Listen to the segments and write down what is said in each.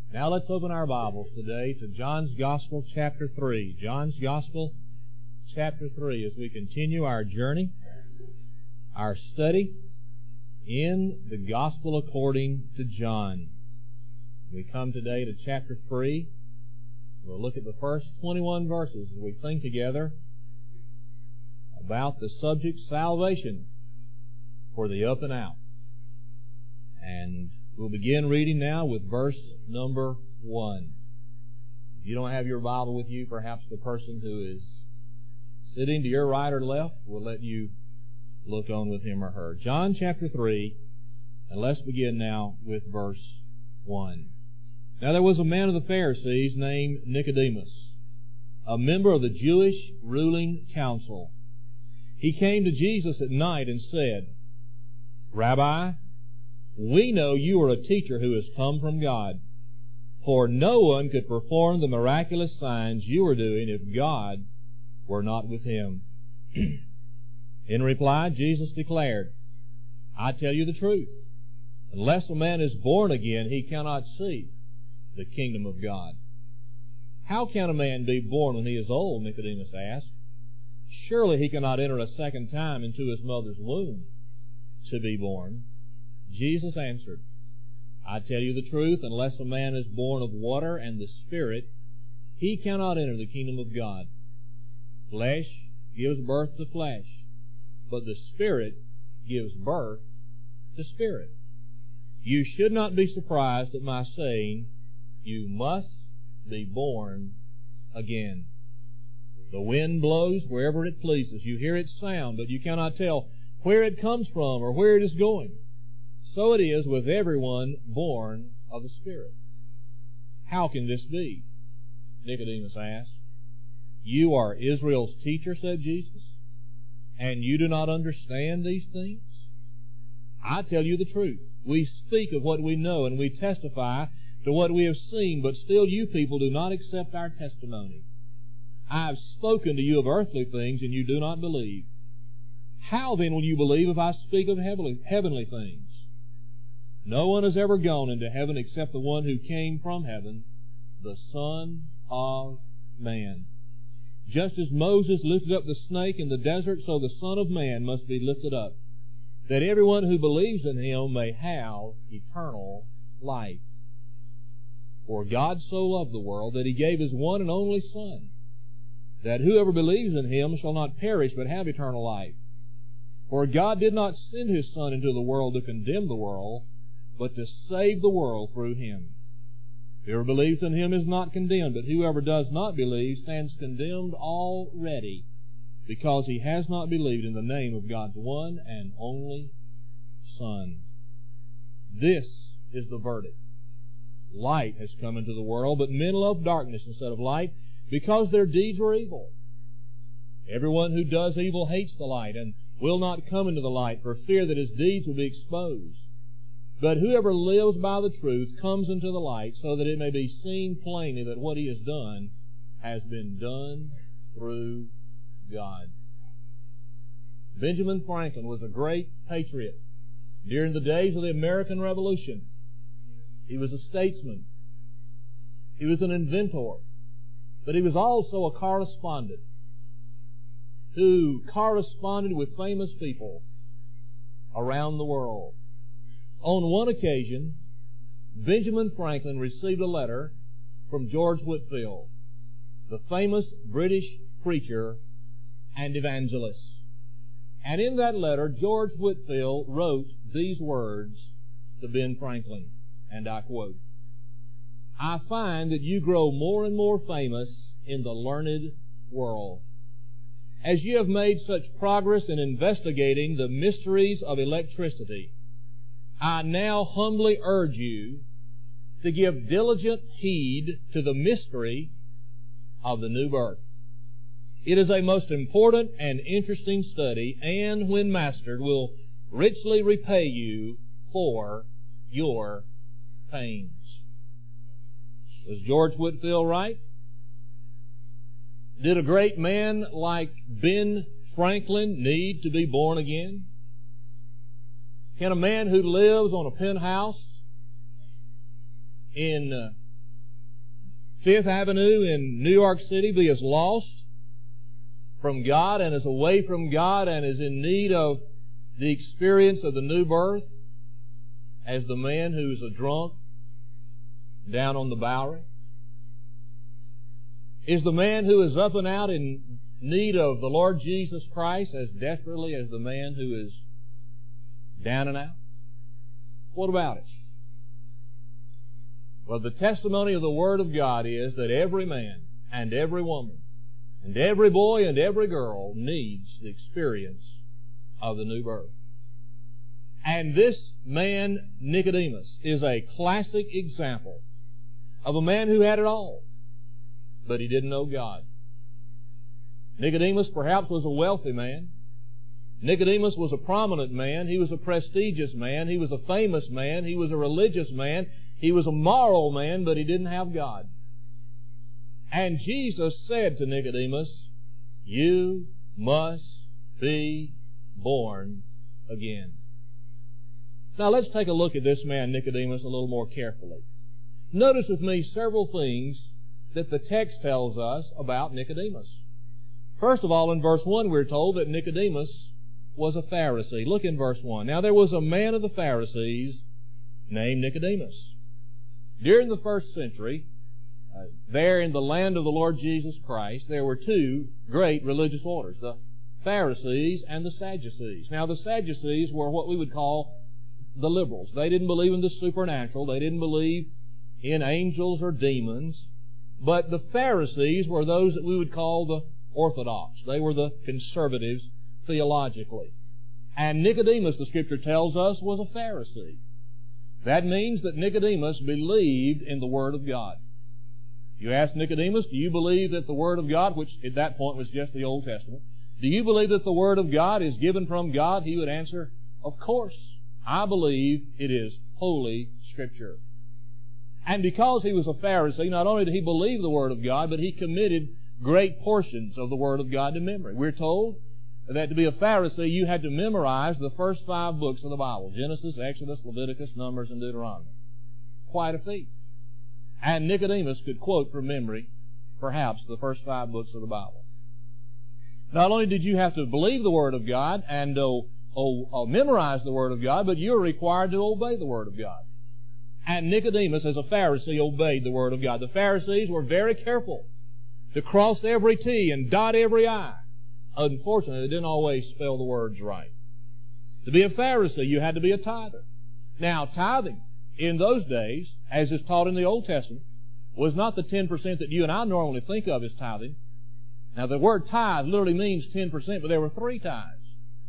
Now let's open our Bibles today to John's Gospel, chapter 3. John's Gospel, chapter 3, as we continue our journey, our study in the Gospel according to John. We come today to chapter 3. We'll look at the first 21 verses as we think together about the subject salvation for the up and out. And we'll begin reading now with verse number 1. If you don't have your Bible with you, perhaps the person who is sitting to your right or left will let you look on with him or her. John chapter 3, and let's begin now with verse 1. Now there was a man of the Pharisees named Nicodemus, a member of the Jewish ruling council. He came to Jesus at night and said, "Rabbi, we know you are a teacher who has come from God, for no one could perform the miraculous signs you are doing if God were not with him." In reply, Jesus declared, "I tell you the truth, unless a man is born again, he cannot see the kingdom of God." "How can a man be born when he is old?" Nicodemus asked. "Surely he cannot enter a second time into his mother's womb to be born." Jesus answered, "I tell you the truth, unless a man is born of water and the Spirit, he cannot enter the kingdom of God. Flesh gives birth to flesh, but the Spirit gives birth to spirit. You should not be surprised at my saying, 'You must be born again.' The wind blows wherever it pleases. You hear its sound, but you cannot tell where it comes from or where it is going. So it is with everyone born of the Spirit." "How can this be?" Nicodemus asked. "You are Israel's teacher," said Jesus, "and you do not understand these things? I tell you the truth. We speak of what we know, and we testify to what we have seen, but still you people do not accept our testimony. I have spoken to you of earthly things, and you do not believe. How then will you believe if I speak of heavenly things? No one has ever gone into heaven except the one who came from heaven, the Son of Man. Just as Moses lifted up the snake in the desert, so the Son of Man must be lifted up, that everyone who believes in him may have eternal life. For God so loved the world that he gave his one and only Son, that whoever believes in him shall not perish but have eternal life. For God did not send his Son into the world to condemn the world, but to save the world through him. Whoever believes in him is not condemned, but whoever does not believe stands condemned already, because he has not believed in the name of God's one and only Son. This is the verdict. Light has come into the world, but men love darkness instead of light, because their deeds were evil. Everyone who does evil hates the light, and will not come into the light, for fear that his deeds will be exposed. But whoever lives by the truth comes into the light, so that it may be seen plainly that what he has done has been done through God." Benjamin Franklin was a great patriot during the days of the American Revolution. He was a statesman. He was an inventor. But he was also a correspondent who corresponded with famous people around the world. On one occasion, Benjamin Franklin received a letter from George Whitefield, the famous British preacher and evangelist. And in that letter, George Whitefield wrote these words to Ben Franklin, and I quote, "I find that you grow more and more famous in the learned world. As you have made such progress in investigating the mysteries of electricity, I now humbly urge you to give diligent heed to the mystery of the new birth. It is a most important and interesting study, and when mastered, will richly repay you for your pains." Was George Whitefield right? Did a great man like Ben Franklin need to be born again? Can a man who lives on a penthouse in Fifth Avenue in New York City be as lost from God and as away from God and is in need of the experience of the new birth as the man who's a drunk down on the Bowery? Is the man who is up and out in need of the Lord Jesus Christ as desperately as the man who is down and out? What about it? Well, the testimony of the Word of God is that every man and every woman and every boy and every girl needs the experience of the new birth. And this man, Nicodemus, is a classic example of a man who had it all, but he didn't know God. Nicodemus perhaps was a wealthy man. Nicodemus was a prominent man. He was a prestigious man. He was a famous man. He was a religious man. He was a moral man, but he didn't have God. And Jesus said to Nicodemus, "You must be born again." Now let's take a look at this man Nicodemus a little more carefully. Notice with me several things that the text tells us about Nicodemus. First of all, in verse 1 we're told that Nicodemus was a Pharisee. Look in verse 1. Now there was a man of the Pharisees named Nicodemus. During the first century, there in the land of the Lord Jesus Christ, there were two great religious orders, the Pharisees and the Sadducees. Now the Sadducees were what we would call the liberals. They didn't believe in the supernatural. They didn't believe in angels or demons. But the Pharisees were those that we would call the orthodox. They were the conservatives theologically. And Nicodemus, the Scripture tells us, was a Pharisee. That means that Nicodemus believed in the Word of God. You ask Nicodemus, do you believe that the Word of God, which at that point was just the Old Testament, do you believe that the Word of God is given from God? He would answer, of course, I believe it is Holy Scripture. And because he was a Pharisee, not only did he believe the Word of God, but he committed great portions of the Word of God to memory. We're told that to be a Pharisee, you had to memorize the first 5 books of the Bible: Genesis, Exodus, Leviticus, Numbers, and Deuteronomy. Quite a feat. And Nicodemus could quote from memory, perhaps, the first 5 books of the Bible. Not only did you have to believe the Word of God and memorize the Word of God, but you were required to obey the Word of God. And Nicodemus, as a Pharisee, obeyed the Word of God. The Pharisees were very careful to cross every T and dot every I. Unfortunately, they didn't always spell the words right. To be a Pharisee, you had to be a tither. Now, tithing in those days, as is taught in the Old Testament, was not the 10% that you and I normally think of as tithing. Now, the word tithe literally means 10%, but there were 3 tithes.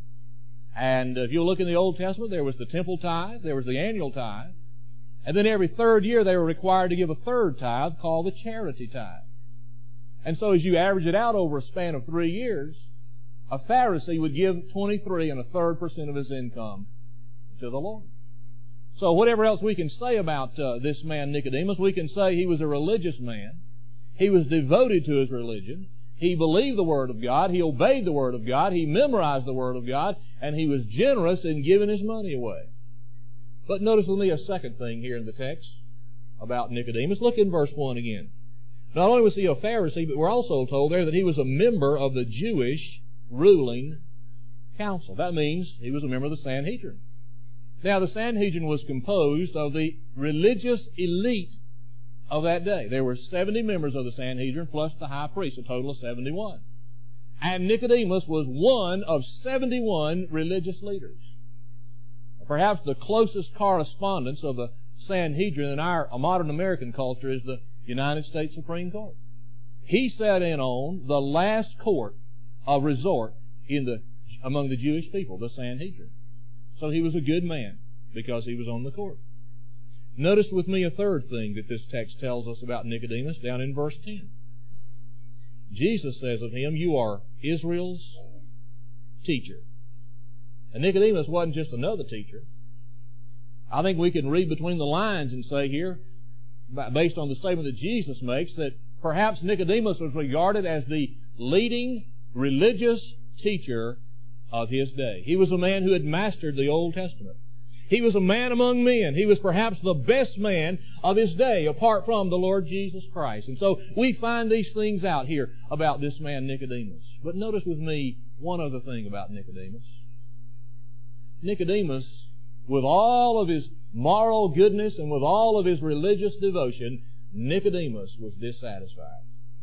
And if you look in the Old Testament, there was the temple tithe, there was the annual tithe, and then every 3rd year they were required to give a 3rd tithe called the charity tithe. And so as you average it out over a span of 3 years, a Pharisee would give 23 1/3% of his income to the Lord. So whatever else we can say about this man Nicodemus, we can say he was a religious man. He was devoted to his religion. He believed the Word of God. He obeyed the Word of God. He memorized the Word of God. And he was generous in giving his money away. But notice with me a second thing here in the text about Nicodemus. Look in verse 1 again. Not only was he a Pharisee, but we're also told there that he was a member of the Jewish ruling council. That means he was a member of the Sanhedrin. Now, the Sanhedrin was composed of the religious elite of that day. There were 70 members of the Sanhedrin plus the high priest, a total of 71. And Nicodemus was one of 71 religious leaders. Perhaps the closest correspondence of the Sanhedrin in our modern American culture is the United States Supreme Court. He sat in on the last court of resort among the Jewish people, the Sanhedrin. So he was a good man because he was on the court. Notice with me a third thing that this text tells us about Nicodemus down in verse 10. Jesus says of him, "You are Israel's teacher." And Nicodemus wasn't just another teacher. I think we can read between the lines and say here, based on the statement that Jesus makes, that perhaps Nicodemus was regarded as the leading religious teacher of his day. He was a man who had mastered the Old Testament. He was a man among men. He was perhaps the best man of his day apart from the Lord Jesus Christ. And so we find these things out here about this man Nicodemus. But notice with me one other thing about Nicodemus. Nicodemus, with all of his moral goodness and with all of his religious devotion, Nicodemus was dissatisfied.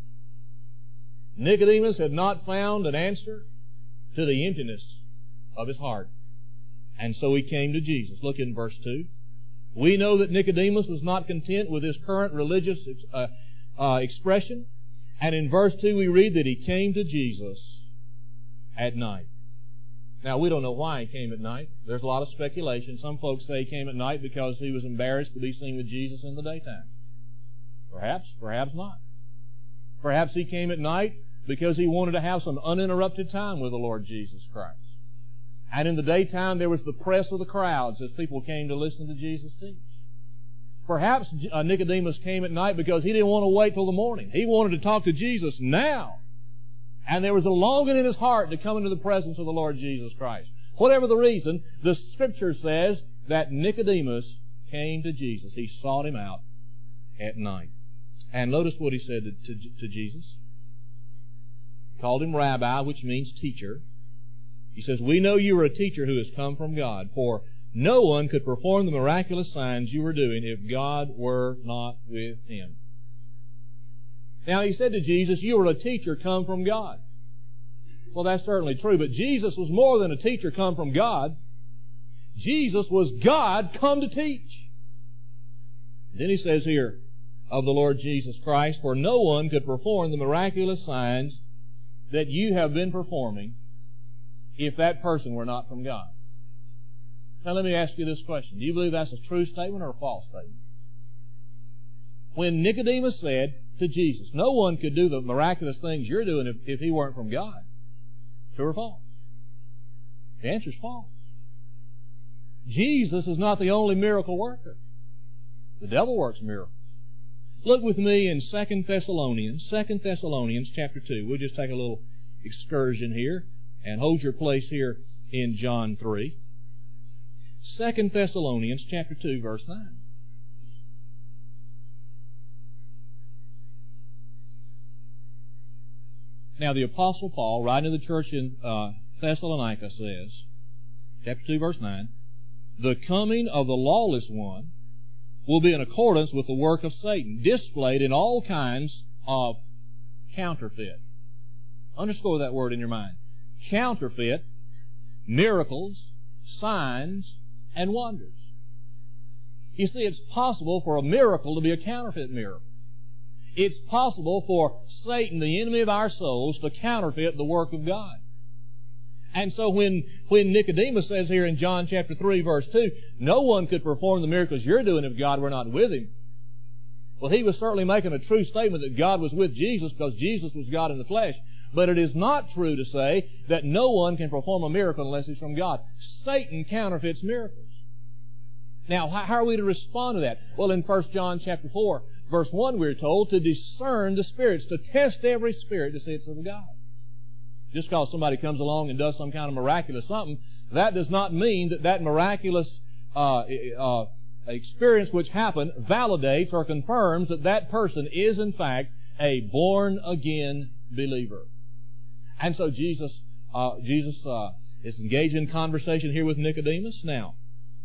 Nicodemus had not found an answer to the emptiness of his heart. And so he came to Jesus. Look in verse 2. We know that Nicodemus was not content with his current religious expression. And in verse 2 we read that he came to Jesus at night. Now, we don't know why he came at night. There's a lot of speculation. Some folks say he came at night because he was embarrassed to be seen with Jesus in the daytime. Perhaps, perhaps not. Perhaps he came at night because he wanted to have some uninterrupted time with the Lord Jesus Christ. And in the daytime there was the press of the crowds as people came to listen to Jesus teach. Perhaps Nicodemus came at night because he didn't want to wait till the morning. He wanted to talk to Jesus now. And there was a longing in his heart to come into the presence of the Lord Jesus Christ. Whatever the reason, the Scripture says that Nicodemus came to Jesus. He sought him out at night. And notice what he said to Jesus. He called him Rabbi, which means teacher. He says, we know you are a teacher who has come from God, for no one could perform the miraculous signs you were doing if God were not with him. Now, he said to Jesus, you are a teacher come from God. Well, that's certainly true, but Jesus was more than a teacher come from God. Jesus was God come to teach. Then he says here of the Lord Jesus Christ, for no one could perform the miraculous signs that you have been performing if that person were not from God. Now, let me ask you this question. Do you believe that's a true statement or a false statement? When Nicodemus said to Jesus, no one could do the miraculous things you're doing if he weren't from God. True or false? The answer is false. Jesus is not the only miracle worker. The devil works miracles. Look with me in 2 Thessalonians chapter 2. We'll just take a little excursion here and hold your place here in John 3. 2 Thessalonians chapter 2, verse 9. Now, the Apostle Paul, writing to the church in Thessalonica, says, chapter 2, verse 9, the coming of the lawless one will be in accordance with the work of Satan, displayed in all kinds of counterfeit. Underscore that word in your mind. Counterfeit, miracles, signs, and wonders. You see, it's possible for a miracle to be a counterfeit miracle. It's possible for Satan, the enemy of our souls, to counterfeit the work of God. And so when Nicodemus says here in John chapter 3, verse 2, no one could perform the miracles you're doing if God were not with him. Well, he was certainly making a true statement that God was with Jesus because Jesus was God in the flesh. But it is not true to say that no one can perform a miracle unless it's from God. Satan counterfeits miracles. Now, how are we to respond to that? Well, in 1 John chapter 4, verse 1, we're told to discern the spirits, to test every spirit to see it's of God. Just because somebody comes along and does some kind of miraculous something, that does not mean that miraculous experience which happened validates or confirms that person is in fact a born-again believer. And so Jesus is engaged in conversation here with Nicodemus. Now,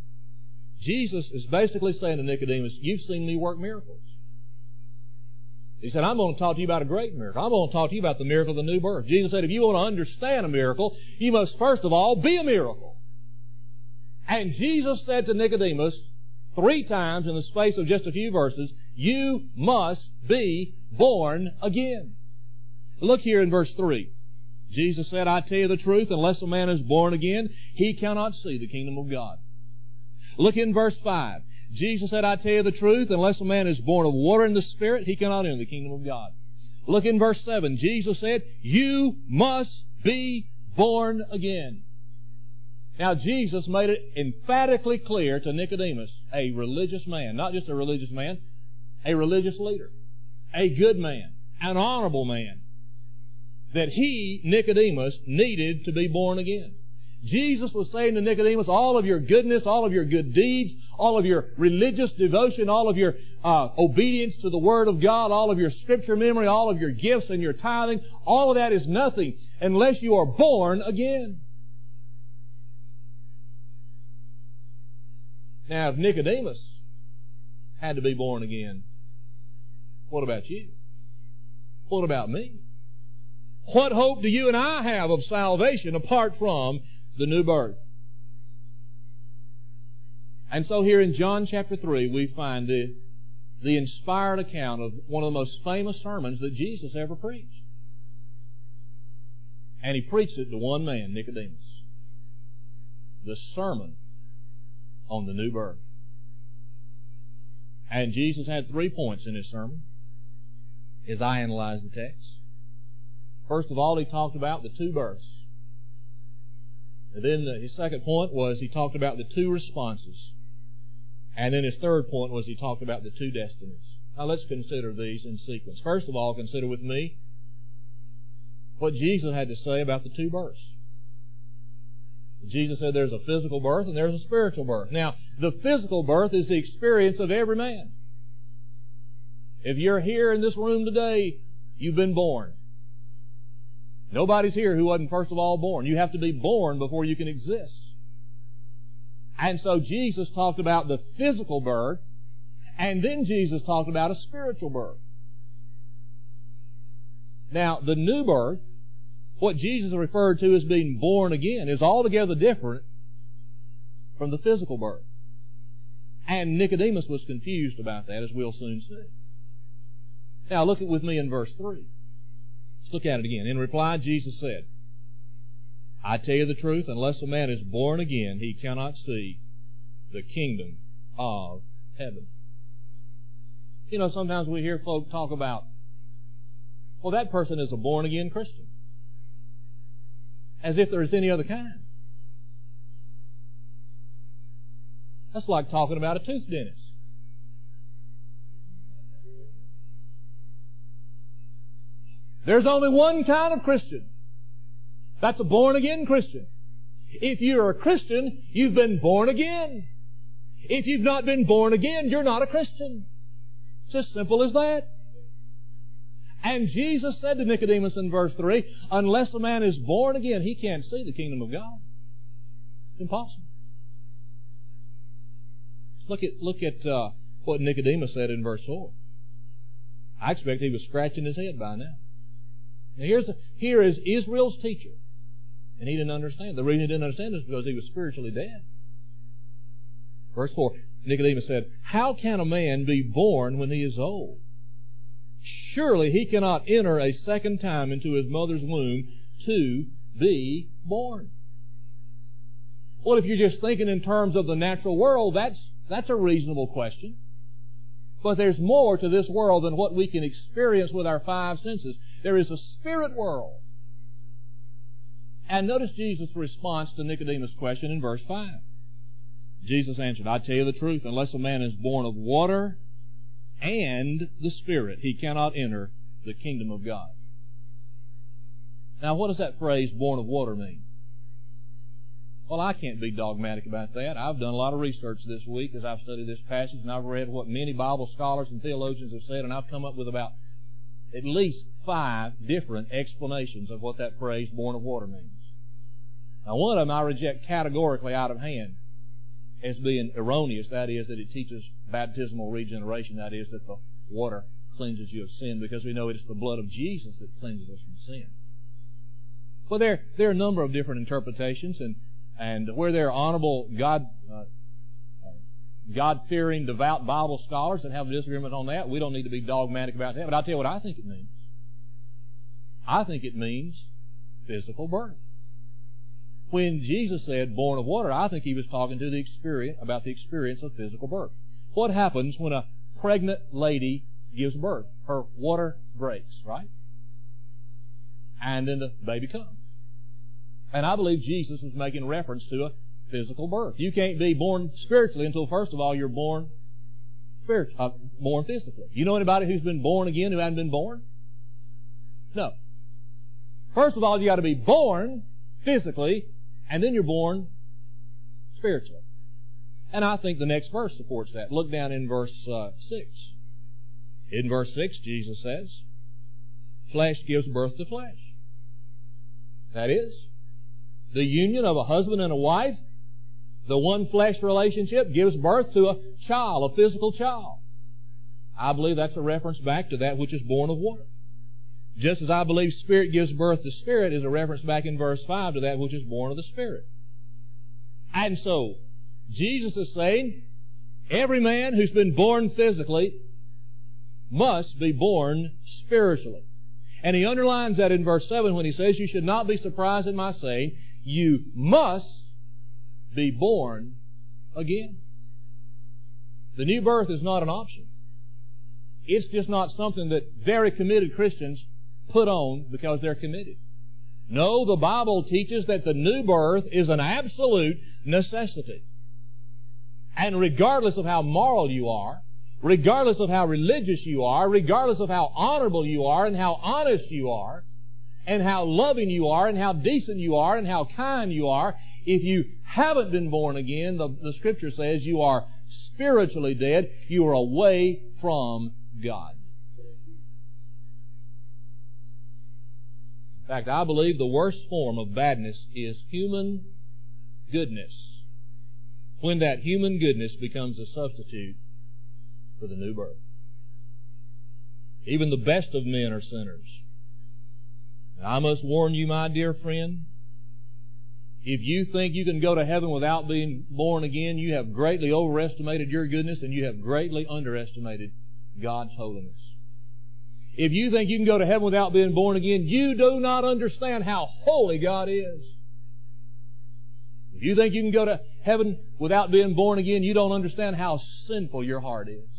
Jesus is basically saying to Nicodemus, you've seen me work miracles. He said, I'm going to talk to you about a great miracle. I'm going to talk to you about the miracle of the new birth. Jesus said, if you want to understand a miracle, you must first of all be a miracle. And Jesus said to Nicodemus 3 times in the space of just a few verses, you must be born again. Look here in verse 3. Jesus said, I tell you the truth, unless a man is born again, he cannot see the kingdom of God. Look in verse 5. Jesus said, I tell you the truth, unless a man is born of water and the Spirit, he cannot enter the kingdom of God. Look in verse 7. Jesus said, you must be born again. Now, Jesus made it emphatically clear to Nicodemus, a religious man, not just a religious man, a religious leader, a good man, an honorable man, that he, Nicodemus, needed to be born again. Jesus was saying to Nicodemus, all of your goodness, all of your good deeds, all of your religious devotion, all of your obedience to the Word of God, all of your Scripture memory, all of your gifts and your tithing, all of that is nothing unless you are born again. Now, if Nicodemus had to be born again, what about you? What about me? What hope do you and I have of salvation apart from the new birth? And so here in John chapter 3, we find the inspired account of one of the most famous sermons that Jesus ever preached. And He preached it to one man, Nicodemus. The sermon on the new birth. And Jesus had 3 points in His sermon, as I analyzed the text. First of all, He talked about the 2 births. And then His second point was He talked about the 2 responses. And then His third point was He talked about the 2 destinies. Now let's consider these in sequence. First of all, consider with me what Jesus had to say about the 2 births. Jesus said there's a physical birth and there's a spiritual birth. Now, the physical birth is the experience of every man. If you're here in this room today, you've been born. Nobody's here who wasn't first of all born. You have to be born before you can exist. And so Jesus talked about the physical birth, and then Jesus talked about a spiritual birth. Now, the new birth, what Jesus referred to as being born again, is altogether different from the physical birth. And Nicodemus was confused about that, as we'll soon see. Now, look with me in verse 3. Let's look at it again. In reply, Jesus said, I tell you the truth, unless a man is born again, he cannot see the kingdom of heaven. You know, sometimes we hear folk talk about, well, that person is a born-again Christian. As if there's any other kind. That's like talking about a tooth dentist. There's only one kind of Christian. That's a born-again Christian. If you're a Christian, you've been born again. If you've not been born again, you're not a Christian. It's as simple as that. And Jesus said to Nicodemus in verse 3, unless a man is born again, he can't see the kingdom of God. It's impossible. Look at what Nicodemus said in verse 4. I expect he was scratching his head by now. Now here is Israel's teacher. And he didn't understand. The reason he didn't understand is because he was spiritually dead. Verse 4, Nicodemus said, how can a man be born when he is old? Surely he cannot enter a second time into his mother's womb to be born. Well, if you're just thinking in terms of the natural world, that's a reasonable question. But there's more to this world than what we can experience with our 5 senses. There is a spirit world. And notice Jesus' response to Nicodemus' question in verse 5. Jesus answered, I tell you the truth, unless a man is born of water and the Spirit, he cannot enter the kingdom of God. Now, what does that phrase, born of water, mean? Well, I can't be dogmatic about that. I've done a lot of research this week as I've studied this passage, and I've read what many Bible scholars and theologians have said, and I've come up with about at least 5 different explanations of what that phrase, born of water, means. Now, one of them I reject categorically out of hand as being erroneous. That is, that it teaches baptismal regeneration. That is, that the water cleanses you of sin, because we know it is the blood of Jesus that cleanses us from sin. Well, there are a number of different interpretations, and where there are honorable, God-fearing, devout Bible scholars that have a disagreement on that, we don't need to be dogmatic about that. But I'll tell you what I think it means. I think it means physical birth. When Jesus said born of water, I think he was talking to about the experience of physical birth. What happens when a pregnant lady gives birth? Her water breaks, right? And then the baby comes. And I believe Jesus was making reference to a physical birth. You can't be born spiritually until, first of all, you're born physically. You know anybody who's been born again who hasn't been born? No. First of all, you got to be born physically, And then you're born spiritually. And I think the next verse supports that. Look down in verse 6. In verse 6, Jesus says, flesh gives birth to flesh. That is, the union of a husband and a wife, the one flesh relationship, gives birth to a child, a physical child. I believe that's a reference back to that which is born of water. Just as I believe spirit gives birth to spirit is a reference back in verse 5 to that which is born of the Spirit. And so, Jesus is saying, every man who's been born physically must be born spiritually. And he underlines that in verse 7 when he says, you should not be surprised at my saying, you must be born again. The new birth is not an option. It's just not something that very committed Christians put on because they're committed. No, the Bible teaches that the new birth is an absolute necessity. And regardless of how moral you are, regardless of how religious you are, regardless of how honorable you are and how honest you are, and how loving you are and how decent you are and how kind you are, if you haven't been born again, the Scripture says you are spiritually dead. You are away from God. In fact, I believe the worst form of badness is human goodness, when that human goodness becomes a substitute for the new birth. Even the best of men are sinners. And I must warn you, my dear friend, if you think you can go to heaven without being born again, you have greatly overestimated your goodness and you have greatly underestimated God's holiness. If you think you can go to heaven without being born again, you do not understand how holy God is. If you think you can go to heaven without being born again, you don't understand how sinful your heart is.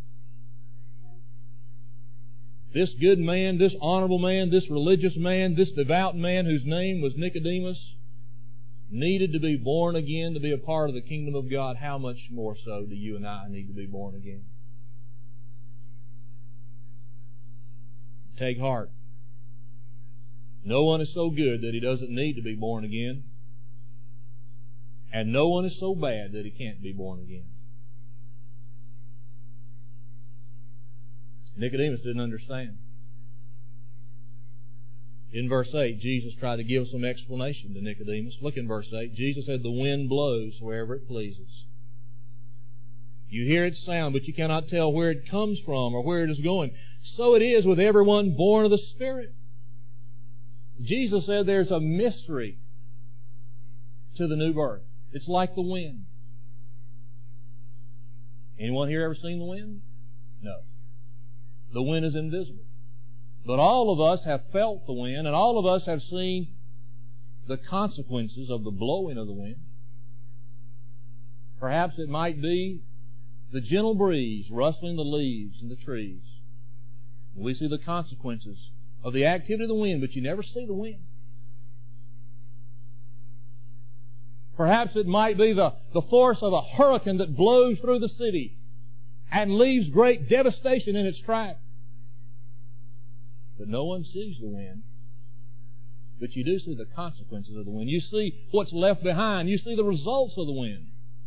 This good man, this honorable man, this religious man, this devout man whose name was Nicodemus needed to be born again to be a part of the kingdom of God. How much more so do you and I need to be born again? Take heart. No one is so good that he doesn't need to be born again. And no one is so bad that he can't be born again. Nicodemus didn't understand. In verse 8, Jesus tried to give some explanation to Nicodemus. Look in verse 8. Jesus said, the wind blows wherever it pleases. You hear its sound, but you cannot tell where it comes from or where it is going. So it is with everyone born of the Spirit. Jesus said there's a mystery to the new birth. It's like the wind. Anyone here ever seen the wind? No. The wind is invisible. But all of us have felt the wind, and all of us have seen the consequences of the blowing of the wind. Perhaps it might be the gentle breeze rustling the leaves in the trees. We see the consequences of the activity of the wind, but you never see the wind. Perhaps it might be the force of a hurricane that blows through the city and leaves great devastation in its track. But no one sees the wind. But you do see the consequences of the wind. You see what's left behind. You see the results of the wind.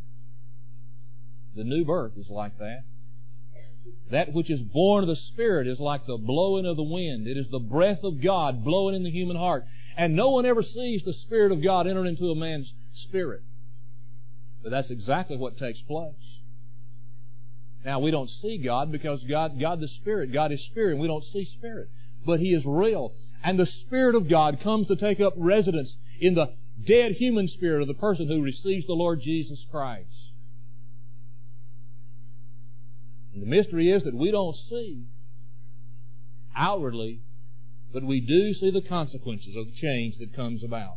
The new birth is like that. That which is born of the Spirit is like the blowing of the wind. It is the breath of God blowing in the human heart. And no one ever sees the Spirit of God enter into a man's spirit. But that's exactly what takes place. Now, we don't see God because God the Spirit, God is Spirit, and we don't see Spirit. But He is real. And the Spirit of God comes to take up residence in the dead human spirit of the person who receives the Lord Jesus Christ. And the mystery is that we don't see outwardly, but we do see the consequences of the change that comes about.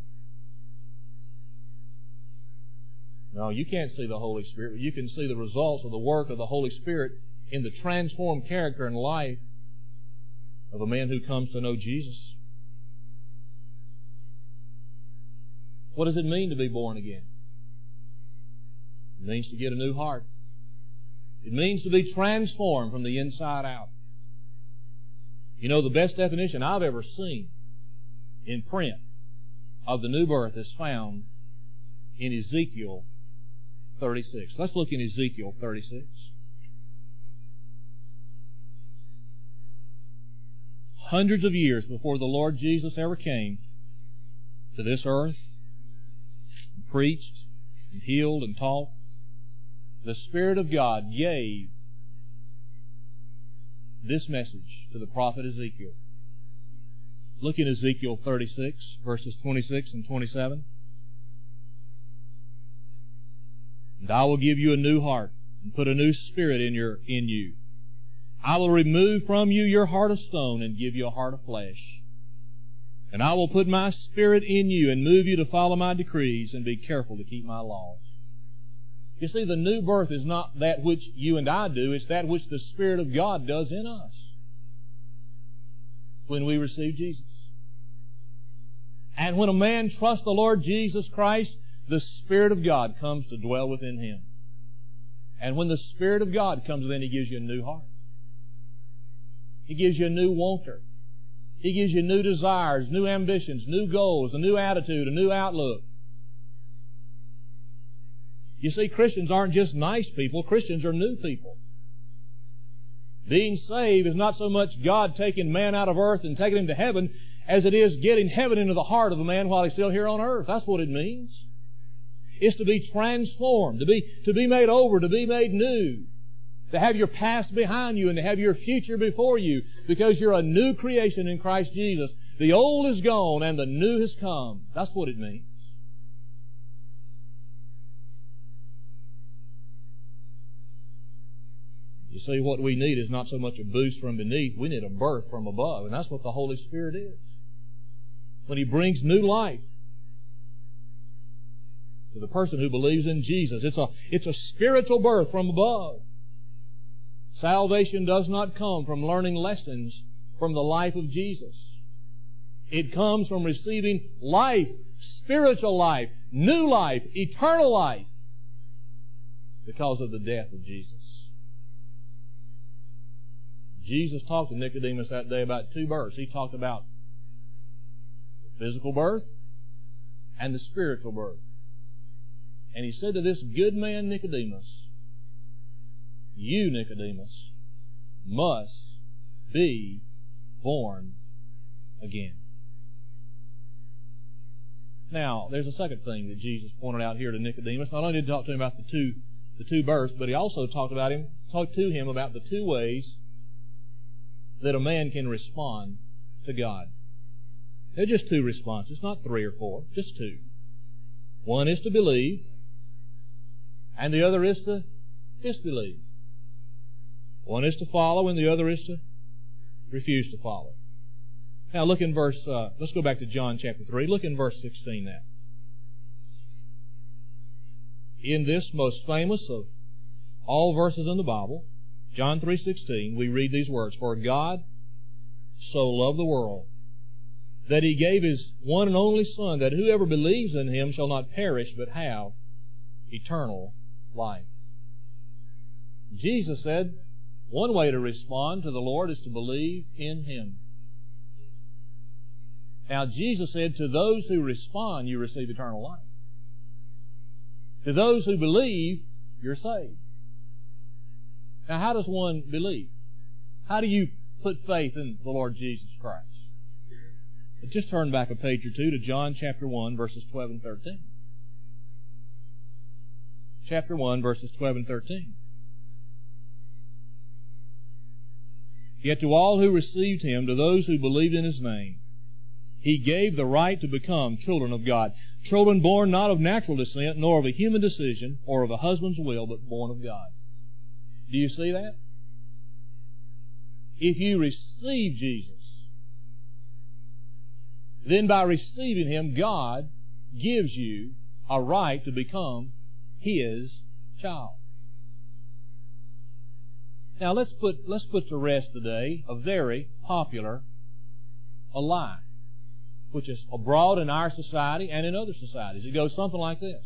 No, you can't see the Holy Spirit, but you can see the results of the work of the Holy Spirit in the transformed character and life of a man who comes to know Jesus. What does it mean to be born again? It means to get a new heart. It means to be transformed from the inside out. You know, the best definition I've ever seen in print of the new birth is found in Ezekiel 36. Let's look in Ezekiel 36. Hundreds of years before the Lord Jesus ever came to this earth, and preached, and healed, and taught, the Spirit of God gave this message to the prophet Ezekiel. Look in Ezekiel 36, verses 26 and 27. And I will give you a new heart, and put a new spirit in you. I will remove from you your heart of stone, and give you a heart of flesh. And I will put my Spirit in you, and move you to follow my decrees, and be careful to keep my laws. You see, the new birth is not that which you and I do, it's that which the Spirit of God does in us when we receive Jesus. And when a man trusts the Lord Jesus Christ, the Spirit of God comes to dwell within him. And when the Spirit of God comes within, He gives you a new heart. He gives you a new wanter. He gives you new desires, new ambitions, new goals, a new attitude, a new outlook. You see, Christians aren't just nice people. Christians are new people. Being saved is not so much God taking man out of earth and taking him to heaven as it is getting heaven into the heart of a man while he's still here on earth. That's what it means. It's to be transformed, to be made over, to be made new, to have your past behind you and to have your future before you, because you're a new creation in Christ Jesus. The old is gone and the new has come. That's what it means. You see, what we need is not so much a boost from beneath. We need a birth from above. And that's what the Holy Spirit is. When He brings new life to the person who believes in Jesus, it's a spiritual birth from above. Salvation does not come from learning lessons from the life of Jesus. It comes from receiving life, spiritual life, new life, eternal life, because of the death of Jesus. Jesus talked to Nicodemus that day about two births. He talked about the physical birth and the spiritual birth. And He said to this good man Nicodemus, you, Nicodemus, must be born again. Now, there's a second thing that Jesus pointed out here to Nicodemus. Not only did He talk to him about the two births, but He also talked to him about the two ways that a man can respond to God. They're just two responses, not three or four, just two. One is to believe, and the other is to disbelieve. One is to follow, and the other is to refuse to follow. Now look in let's go back to John chapter 3. Look in verse 16 now. In this most famous of all verses in the Bible, John 3:16, we read these words, For God so loved the world, that He gave His one and only Son, that whoever believes in Him shall not perish, but have eternal life. Jesus said, one way to respond to the Lord is to believe in Him. Now, Jesus said, to those who respond, you receive eternal life. To those who believe, you're saved. Now, how does one believe? How do you put faith in the Lord Jesus Christ? Just turn back a page or two to John chapter 1, verses 12 and 13. Chapter 1, verses 12 and 13. Yet to all who received Him, to those who believed in His name, He gave the right to become children of God. Children born not of natural descent, nor of a human decision, or of a husband's will, but born of God. Do you see that? If you receive Jesus, then by receiving Him, God gives you a right to become His child. Now let's put to rest today a very popular lie, which is abroad in our society and in other societies. It goes something like this.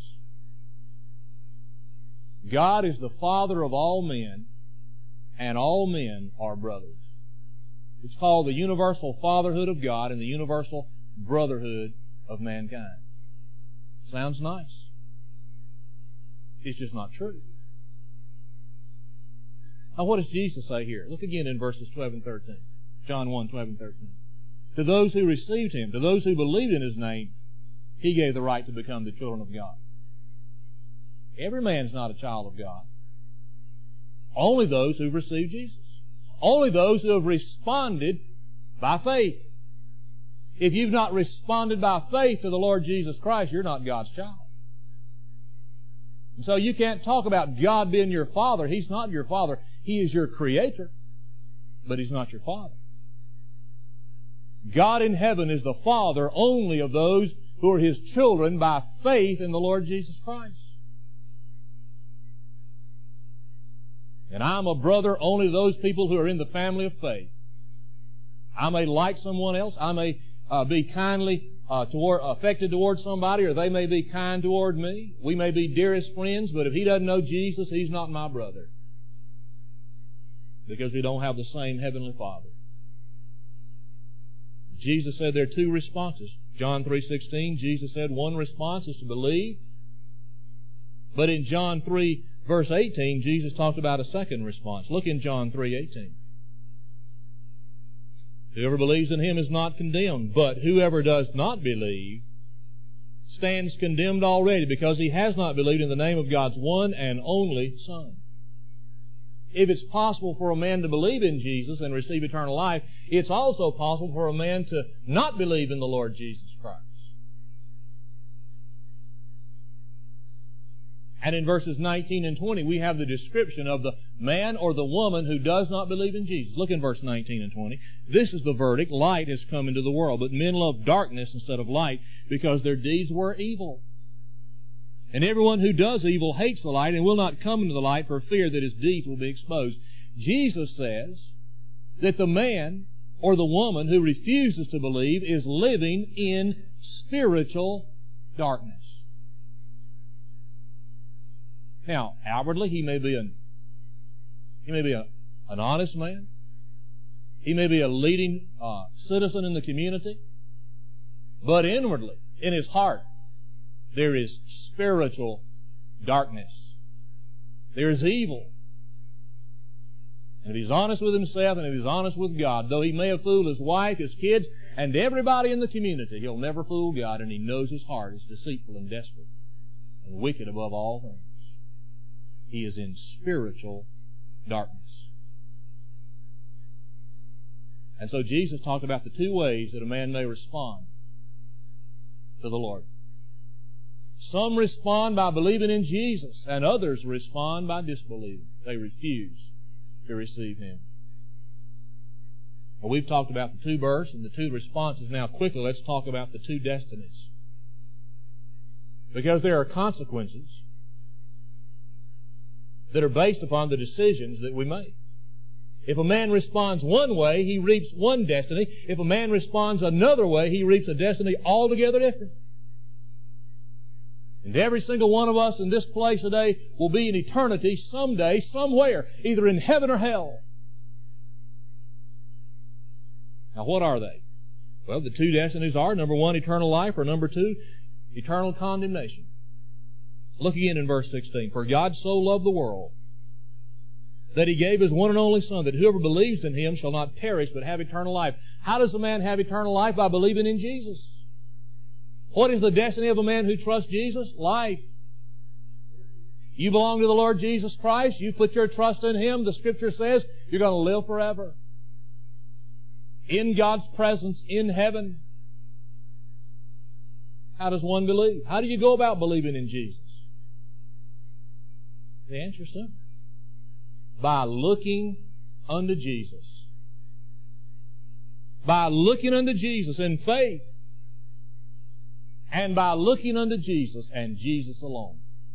God is the Father of all men, and all men are brothers. It's called the universal fatherhood of God and the universal brotherhood of mankind. Sounds nice. It's just not true. Now what does Jesus say here? Look again in verses 12 and 13. John 1, 12 and 13. To those who received Him, to those who believed in His name, He gave the right to become the children of God. Every man's not a child of God. Only those who've received Jesus. Only those who have responded by faith. If you've not responded by faith to the Lord Jesus Christ, you're not God's child. And so you can't talk about God being your Father. He's not your Father. He is your Creator, but He's not your Father. God in heaven is the Father only of those who are His children by faith in the Lord Jesus Christ. And I'm a brother only to those people who are in the family of faith. I may like someone else. I may be kindly affected towards somebody, or they may be kind toward me. We may be dearest friends, but if he doesn't know Jesus, he's not my brother. Because we don't have the same Heavenly Father. Jesus said there are two responses. John 3:16, Jesus said one response is to believe. But in John 3, verse 18, Jesus talked about a second response. Look in John 3:18. Whoever believes in Him is not condemned, but whoever does not believe stands condemned already, because he has not believed in the name of God's one and only Son. If it's possible for a man to believe in Jesus and receive eternal life, it's also possible for a man to not believe in the Lord Jesus Christ. And in verses 19 and 20, we have the description of the man or the woman who does not believe in Jesus. Look in verse 19 and 20. This is the verdict. Light has come into the world, but men love darkness instead of light because their deeds were evil. And everyone who does evil hates the light and will not come into the light for fear that his deeds will be exposed. Jesus says that the man or the woman who refuses to believe is living in spiritual darkness. Now, outwardly, he may be an honest man. He may be a leading citizen in the community. But inwardly, in his heart, there is spiritual darkness. There is evil. And if he's honest with himself and if he's honest with God, though he may have fooled his wife, his kids, and everybody in the community, he'll never fool God, and he knows his heart is deceitful and desperate and wicked above all things. He is in spiritual darkness. And so Jesus talked about the two ways that a man may respond to the Lord. Some respond by believing in Jesus, and others respond by disbelieving. They refuse to receive Him. Well, we've talked about the two births and the two responses. Now, quickly, let's talk about the two destinies. Because there are consequences that are based upon the decisions that we make. If a man responds one way, he reaps one destiny. If a man responds another way, he reaps a destiny altogether different. And every single one of us in this place today will be in eternity someday, somewhere, either in heaven or hell. Now, what are they? Well, the two destinies are, number one, eternal life, or number two, eternal condemnation. Look again in verse 16. For God so loved the world that He gave His one and only Son, that whoever believes in Him shall not perish but have eternal life. How does a man have eternal life? By believing in Jesus. What is the destiny of a man who trusts Jesus? Life. You belong to the Lord Jesus Christ. You put your trust in Him. The Scripture says you're going to live forever. In God's presence, in heaven. How does one believe? How do you go about believing in Jesus? The answer is simple. By looking unto Jesus. By looking unto Jesus in faith. And by looking unto Jesus and Jesus alone.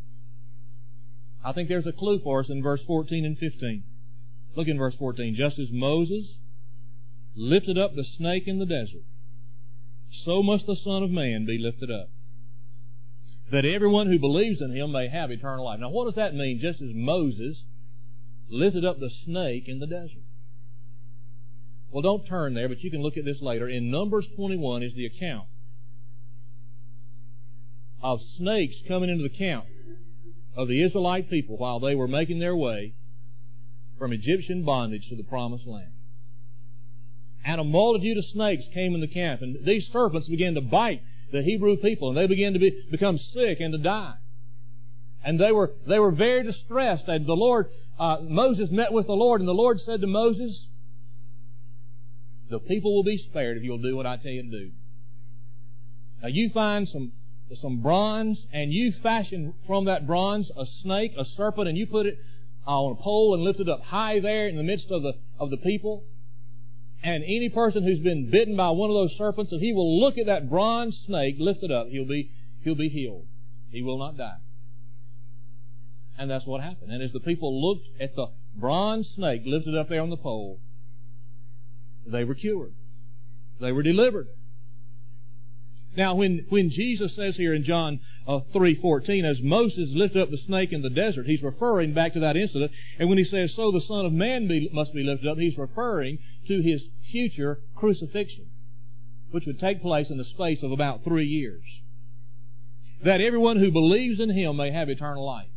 I think there's a clue for us in verse 14 and 15. Look in verse 14. Just as Moses lifted up the snake in the desert, so must the Son of Man be lifted up, that everyone who believes in Him may have eternal life. Now, what does that mean? Just as Moses lifted up the snake in the desert. Well, don't turn there, but you can look at this later. In Numbers 21 is the account of snakes coming into the camp of the Israelite people while they were making their way from Egyptian bondage to the Promised Land. And a multitude of snakes came in the camp, and these serpents began to bite the Hebrew people, and they began to become sick and to die. And they were very distressed. And the Lord, Moses met with the Lord, and the Lord said to Moses, "The people will be spared if you'll do what I tell you to do." Now you find some bronze, and you fashion from that bronze a snake, a serpent, and you put it on a pole and lift it up high there in the midst of the people. And any person who's been bitten by one of those serpents, if he will look at that bronze snake lifted up, he'll be healed. He will not die. And that's what happened. And as the people looked at the bronze snake lifted up there on the pole, they were cured. They were delivered. Now, when Jesus says here in John 3:14, as Moses lifted up the snake in the desert, he's referring back to that incident. And when he says, "So the Son of Man must be lifted up," he's referring to his future crucifixion, which would take place in the space of about 3 years. That everyone who believes in him may have eternal life.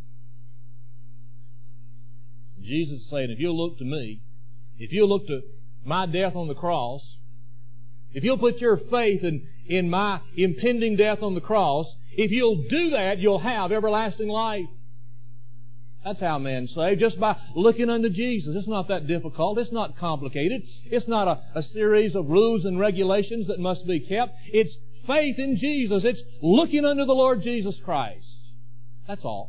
Jesus is saying, if you'll look to me, if you'll look to my death on the cross, if you'll put your faith in my impending death on the cross, if you'll do that, you'll have everlasting life. That's how man's saved, just by looking unto Jesus. It's not that difficult. It's not complicated. It's not a series of rules and regulations that must be kept. It's faith in Jesus. It's looking unto the Lord Jesus Christ. That's all.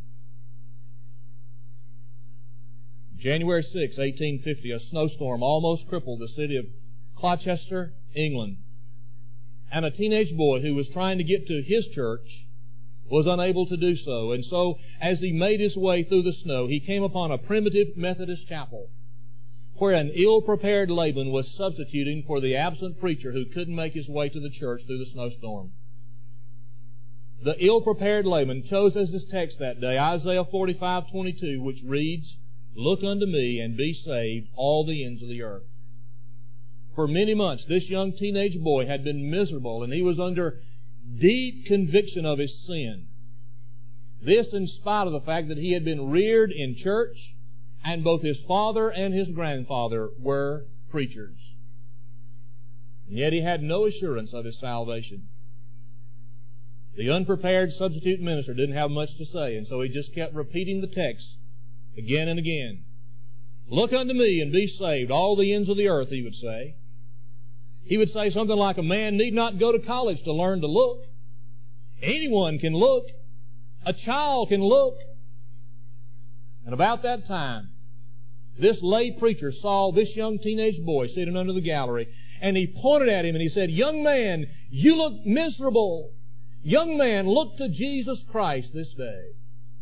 January 6, 1850, a snowstorm almost crippled the city of Colchester, England. And a teenage boy who was trying to get to his church was unable to do so. And so, as he made his way through the snow, he came upon a primitive Methodist chapel where an ill-prepared layman was substituting for the absent preacher who couldn't make his way to the church through the snowstorm. The ill-prepared layman chose as his text that day Isaiah 45:22, which reads, "Look unto me and be saved, all the ends of the earth." For many months, this young teenage boy had been miserable, and he was under deep conviction of his sin. This in spite of the fact that he had been reared in church, and both his father and his grandfather were preachers. And yet he had no assurance of his salvation. The unprepared substitute minister didn't have much to say, and so he just kept repeating the text again and again. "Look unto me and be saved, all the ends of the earth," he would say. He would say something like, "A man need not go to college to learn to look. Anyone can look. A child can look." And about that time, this lay preacher saw this young teenage boy sitting under the gallery, and he pointed at him and he said, "Young man, you look miserable. Young man, look to Jesus Christ this day."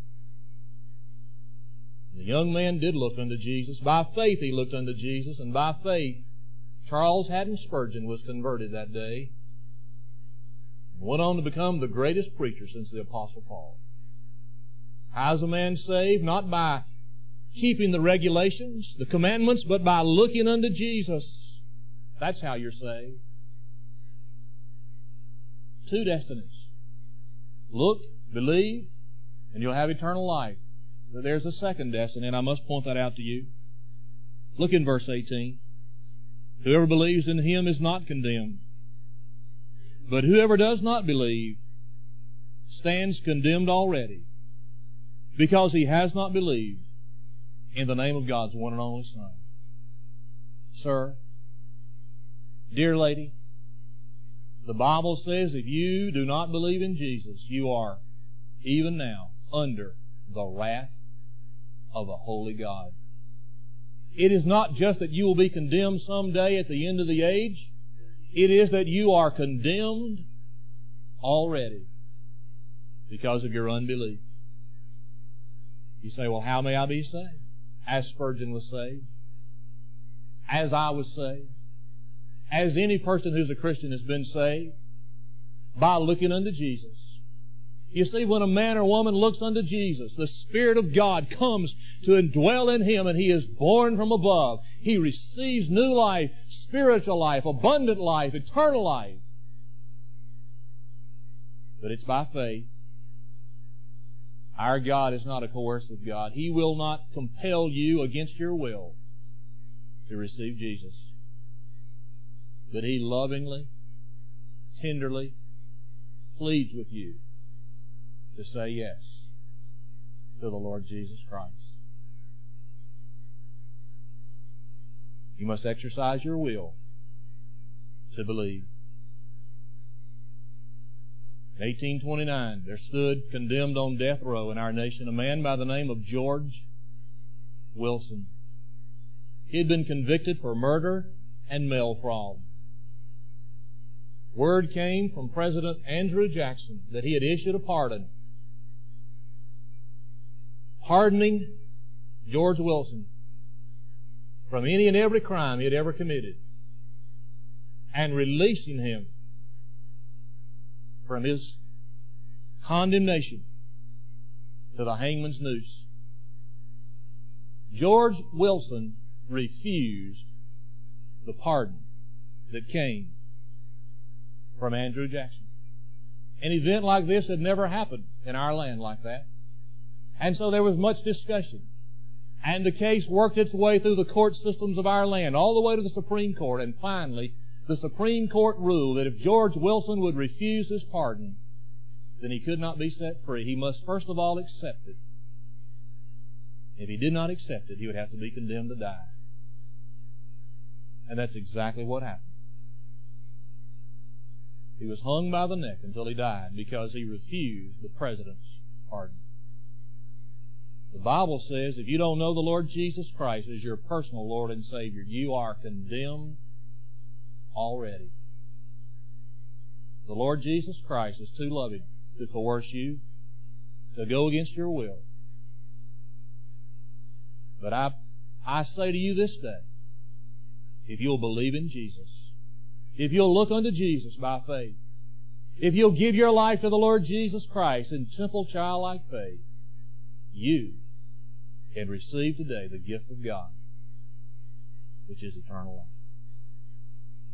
The young man did look unto Jesus. By faith he looked unto Jesus, and by faith Charles Haddon Spurgeon was converted that day and went on to become the greatest preacher since the Apostle Paul. How's a man saved? Not by keeping the regulations, the commandments, but by looking unto Jesus. That's how you're saved. 2 destinies. Look, believe, and you'll have eternal life. But there's a second destiny, and I must point that out to you. Look in verse 18. "Whoever believes in him is not condemned. But whoever does not believe stands condemned already, because he has not believed in the name of God's one and only Son." Sir, dear lady, the Bible says if you do not believe in Jesus, you are, even now, under the wrath of a holy God. It is not just that you will be condemned someday at the end of the age. It is that you are condemned already because of your unbelief. You say, "Well, how may I be saved?" As Spurgeon was saved, as I was saved, as any person who's a Christian has been saved, by looking unto Jesus. You see, when a man or woman looks unto Jesus, the Spirit of God comes to indwell in him, and he is born from above. He receives new life, spiritual life, abundant life, eternal life. But it's by faith. Our God is not a coercive God. He will not compel you against your will to receive Jesus. But He lovingly, tenderly pleads with you to say yes to the Lord Jesus Christ. You must exercise your will to believe. In 1829, there stood condemned on death row in our nation a man by the name of George Wilson. He had been convicted for murder and mail fraud. Word came from President Andrew Jackson that he had issued a pardon, pardoning George Wilson from any and every crime he had ever committed, and releasing him from his condemnation to the hangman's noose. George Wilson refused the pardon that came from Andrew Jackson. An event like this had never happened in our land like that. And so there was much discussion. And the case worked its way through the court systems of our land, all the way to the Supreme Court. And finally, the Supreme Court ruled that if George Wilson would refuse his pardon, then he could not be set free. He must first of all accept it. If he did not accept it, he would have to be condemned to die. And that's exactly what happened. He was hung by the neck until he died because he refused the President's pardon. The Bible says if you don't know the Lord Jesus Christ as your personal Lord and Savior, you are condemned already. The Lord Jesus Christ is too loving to coerce you, to go against your will. But I say to you this day, if you'll believe in Jesus, if you'll look unto Jesus by faith, if you'll give your life to the Lord Jesus Christ in simple childlike faith, you can receive today the gift of God, which is eternal life.